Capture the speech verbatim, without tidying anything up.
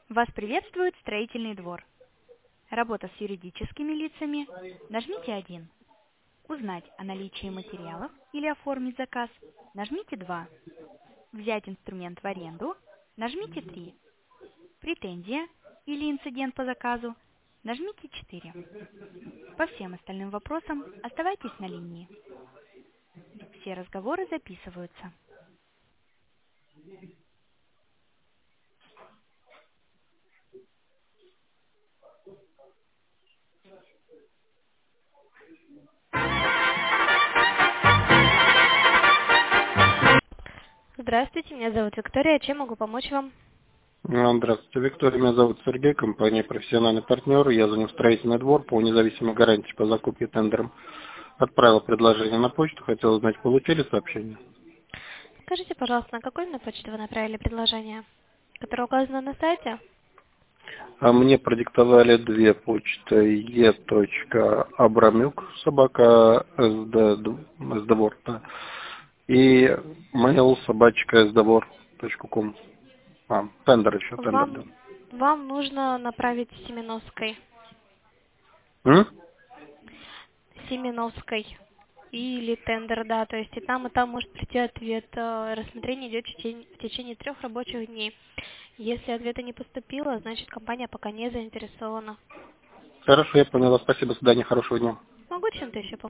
Вас приветствует строительный двор. Работа с юридическими лицами. Нажмите один. Узнать о наличии материалов или оформить заказ. Нажмите два. Взять инструмент в аренду. Нажмите три. Претензия или инцидент по заказу. Нажмите четыре. По всем остальным вопросам оставайтесь на линии. Все разговоры записываются. Здравствуйте, меня зовут Виктория. Чем могу помочь вам? Ну, Здравствуйте, Виктория. Меня зовут Сергей, компания «Профессиональный партнер». Я звоню в строительный двор по независимой гарантии по закупке тендером. Отправил предложение на почту, хотел узнать, получили сообщение? Скажите, пожалуйста, на какой именно почту вы направили предложение, которое указано на сайте? А мне продиктовали две почты. e.abramюк, собака, сдвор, да, и mail, собачка, сдвор точка ком. А, тендер еще, тендер, да. Вам, вам нужно направить Семеновской. М? Семеновской. Или тендер, да, то есть и там, и там может прийти ответ. Э, Рассмотрение идет в течение, в течение трех рабочих дней. Если ответа не поступило, значит компания пока не заинтересована. Хорошо, я поняла. Спасибо, до свидания, хорошего дня. Могу чем-то еще помочь?